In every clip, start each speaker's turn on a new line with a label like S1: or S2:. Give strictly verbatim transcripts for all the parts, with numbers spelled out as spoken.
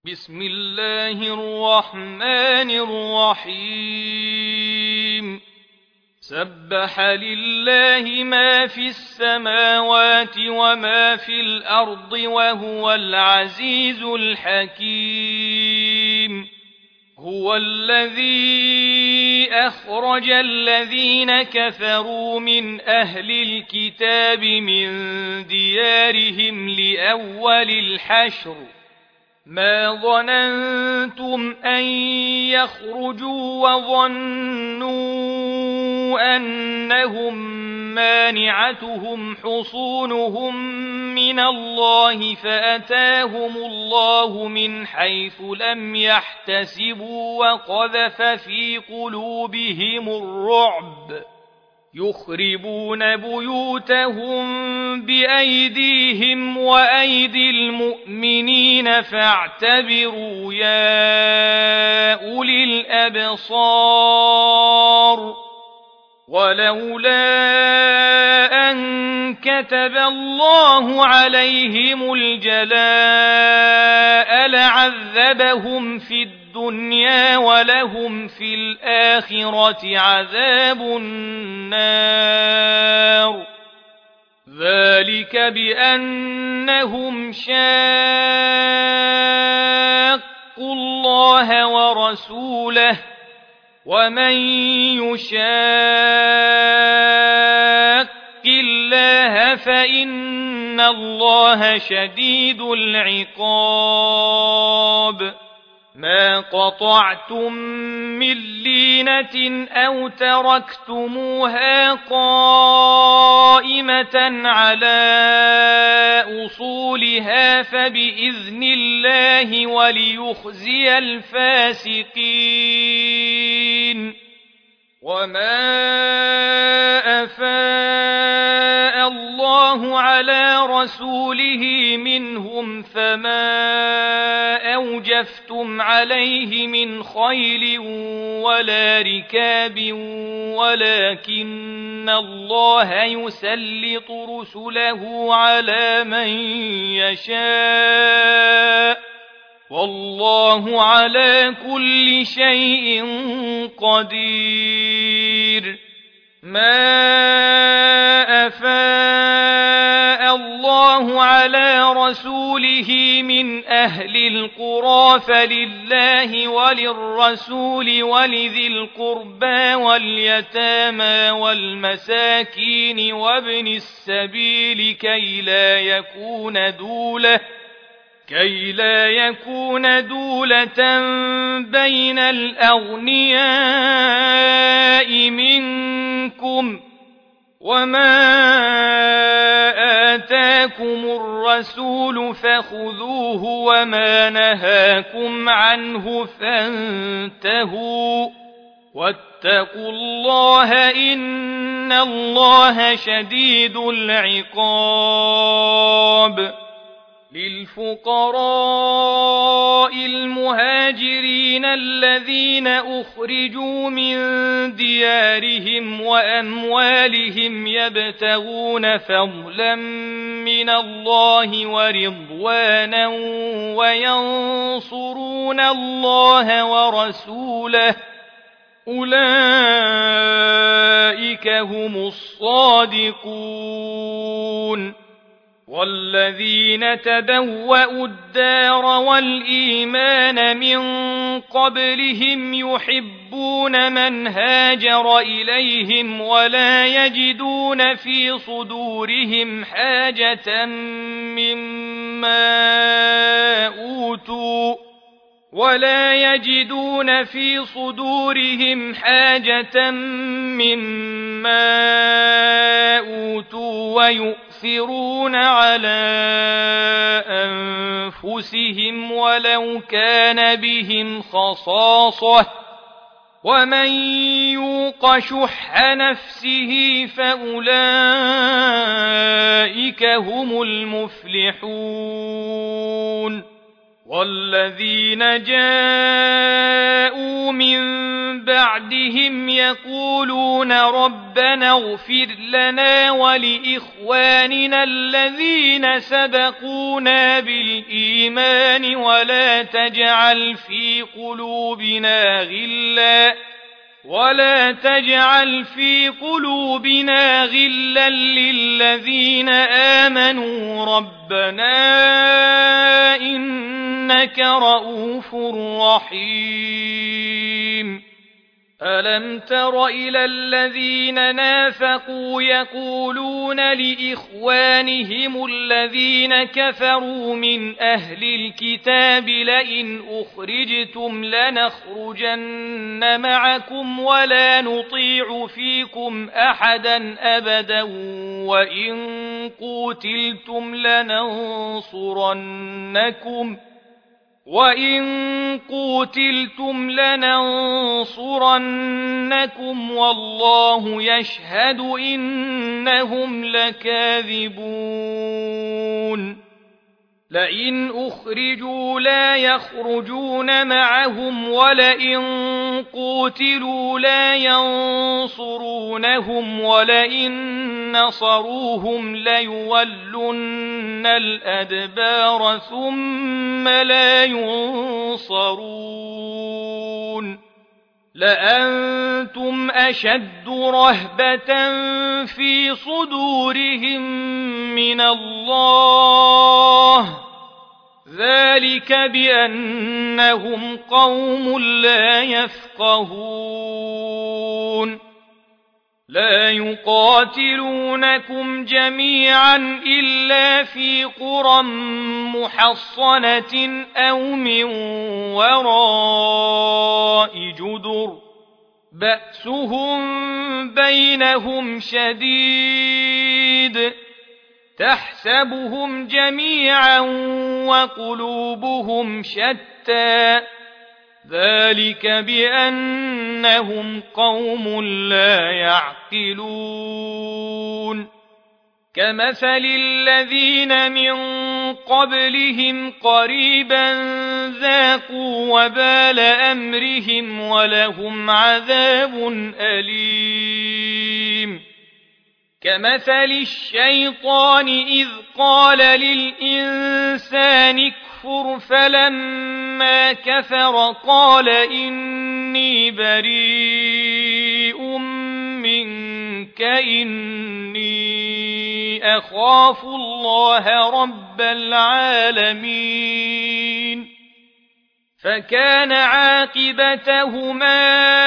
S1: بسم الله الرحمن الرحيم سبح لله ما في السماوات وما في الأرض وهو العزيز الحكيم هو الذي أخرج الذين كفروا من أهل الكتاب من ديارهم لأول الحشر ما ظننتم أن يخرجوا وظنوا أنهم مانعتهم حصونهم من الله فأتاهم الله من حيث لم يحتسبوا وقذف في قلوبهم الرعب يخربون بيوتهم بأيديهم وأيدي المؤمنين فاعتبروا يا أولي الأبصار ولولا أن كتب الله عليهم الجلاء لعذبهم في الدنيا الدنيا ولهم في الآخرة عذاب النار ذلك بأنهم شاقوا الله ورسوله ومن يشاق الله فإن الله شديد العقاب ما قطعتم من لينة أو تركتموها قائمة على أصولها فبإذن الله وليخزي الفاسقين وما أفاء الله على رسوله منهم فما أوجفتم عليه من خيل ولا ركاب ولكن الله يسلط رسله على من يشاء والله على كل شيء قدير ما أفاء الله على رسوله من أهل القرى فلله وللرسول ولذي القربى واليتامى والمساكين وابن السبيل كي لا يكون دولة كي لا يكون دولة بين الأغنياء منكم وما آتاكم الرسول فخذوه وما نهاكم عنه فانتهوا واتقوا الله إن الله شديد العقاب للفقراء المهاجرين الذين أخرجوا من ديارهم وأموالهم يبتغون فضلا من الله ورضوانا وينصرون الله ورسوله أولئك هم الصادقون والذين تبوأوا الدار والإيمان من قبلهم يحبون من هاجر إليهم ولا يجدون في صدورهم حاجة مما أوتوا ولا يجدون في صدورهم حاجة مما أوتوا ويؤثرون على أنفسهم ولو كان بهم خصاصة ومن يوق شح نفسه فأولئك هم المفلحون والذين جاءوا من بعدهم يقولون ربنا اغفر لنا ولإخواننا الذين سبقونا بالإيمان ولا تجعل في قلوبنا غلا ولا تجعل في قلوبنا غلا للذين آمنوا ربنا إنك رؤوف رحيم ألم تر إلى الذين نافقوا يقولون لإخوانهم الذين كفروا من أهل الكتاب لئن أخرجتم لنخرجن معكم ولا نطيع فيكم أحدا أبدا وإن قوتلتم لننصرنكم وَإِن قُوتِلْتُمْ لَنَنصُرَنَّكُمْ وَاللَّهُ يَشْهَدُ إِنَّهُمْ لَكَاذِبُونَ لئن أخرجوا لا يخرجون معهم ولئن قوتلوا لا ينصرونهم ولئن نصروهم ليولن الأدبار ثم لا ينصرون لأنتم أشد رهبة في صدورهم من الله ذلك بأنهم قوم لا يفقهون لا يقاتلونكم جميعا إلا في قرى محصنة أو من وراء جدر بأسهم بينهم شديد تحسبهم جميعا وقلوبهم شتى ذلك بأنهم قوم لا يعقلون كمثل الذين من قبلهم قريبا ذاقوا وبال أمرهم ولهم عذاب أليم كمثل الشيطان إذ قال للإنسان اكفر فلما كفر قال إني بريء منك إني أخاف الله رب العالمين فكان عاقبتهما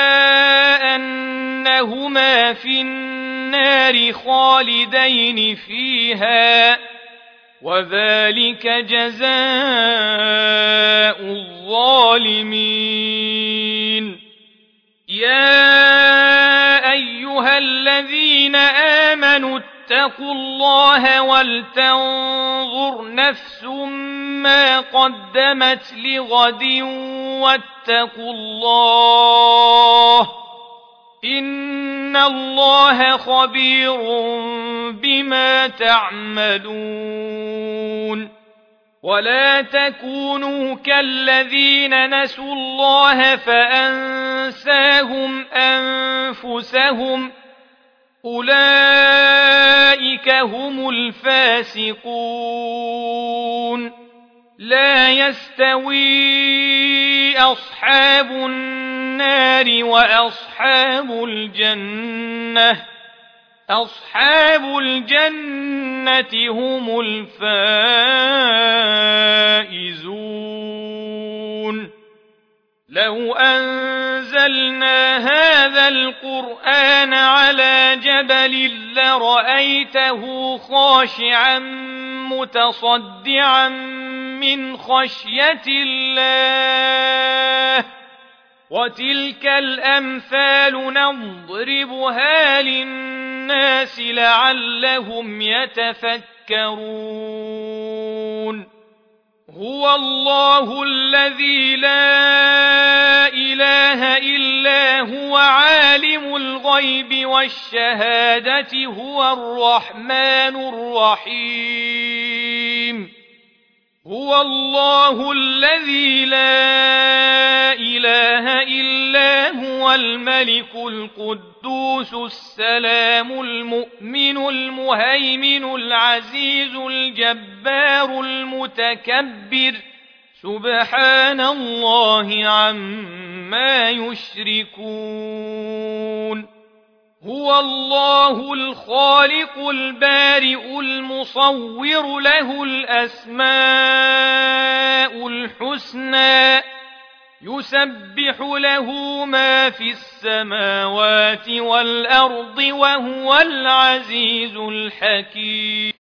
S1: أنهما في النار خالدين فيها وذلك جزاء الظالمين يا أيها الذين آمنوا اتقوا الله ولتنظر نفس ما قدمت لغد واتقوا الله إن الله خبير بما تعملون ولا تكونوا كالذين نسوا الله فأنساهم أنفسهم أولئك هم الفاسقون لا يستوي أصحاب النار وأصحاب الجنة أصحاب الجنة هم الفائزون لو أنزلنا هذا القرآن على جبل لرأيته خاشعا متصدعا من خشية الله وتلك الأمثال نضربها للناس لعلهم يتفكرون هو الله الذي لا إله إلا هو عالم الغيب والشهادة هو الرحمن الرحيم هو الله الذي لا إله إلا هو الملك القدوس السلام المؤمن المهيمن العزيز الجبار المتكبر سبحان الله عما يشركون هو الله الخالق البارئ المصور له الأسماء الحسنى يسبح له ما في السماوات والأرض وهو العزيز الحكيم